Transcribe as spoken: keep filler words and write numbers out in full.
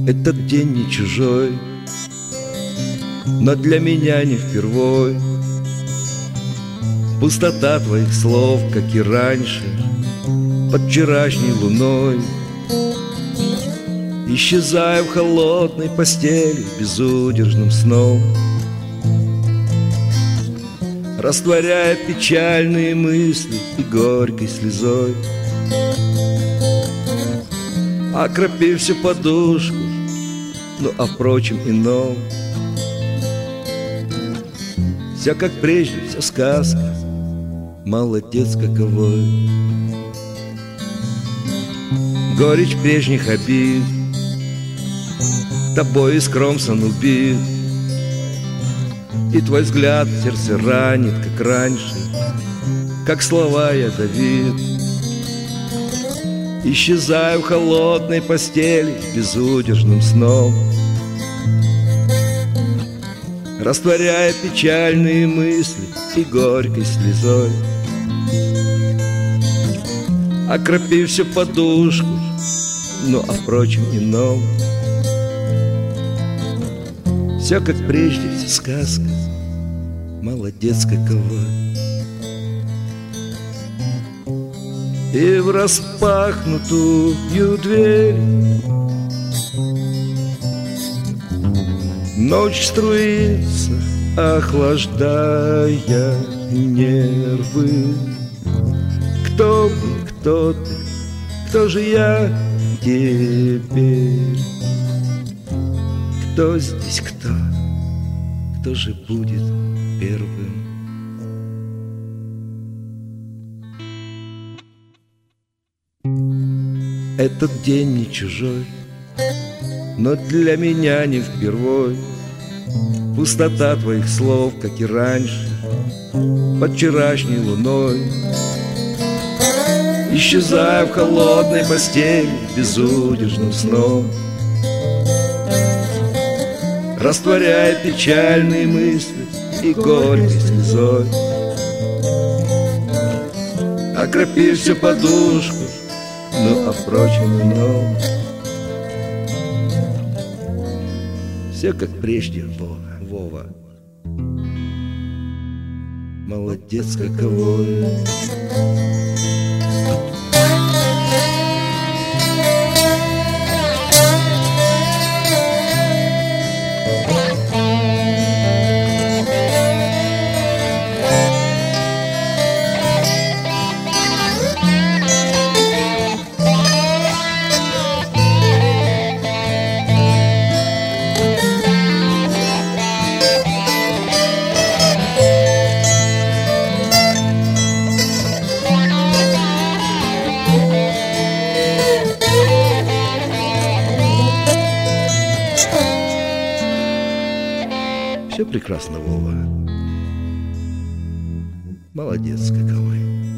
Этот день не чужой, но для меня не впервой. Пустота твоих слов, как и раньше, под вчерашней луной. Исчезаю в холодной постели безудержным сном, растворяя печальные мысли и горькой слезой. Окропив всю подушку, ну а впрочем ином. Все как прежде, все сказка, молодец каковой. Горечь прежних обид тобой искромсан убит, и твой взгляд в сердце ранит, как раньше, как слова ядовит. Исчезаю в холодной постели безудержным сном, растворяя печальные мысли и горькой слезой. Окропив всю подушку, ну а впрочем ином. Все как прежде, все сказка, молодец каковой. И в распахнутую дверь ночь струится, охлаждая нервы. Кто мы, кто ты, кто же я теперь? Кто здесь кто? Кто же будет первым? Этот день не чужой, но для меня не впервой. Пустота твоих слов, как и раньше, под вчерашней луной. Исчезая в холодной постели безудержным сном, растворяя печальные мысли и горькой слезой. Окропив всю подушку, ну а впрочем ином. Все как прежде, Вова, Вова. Молодец каковой. Все прекрасно, Вова. Молодец каковой.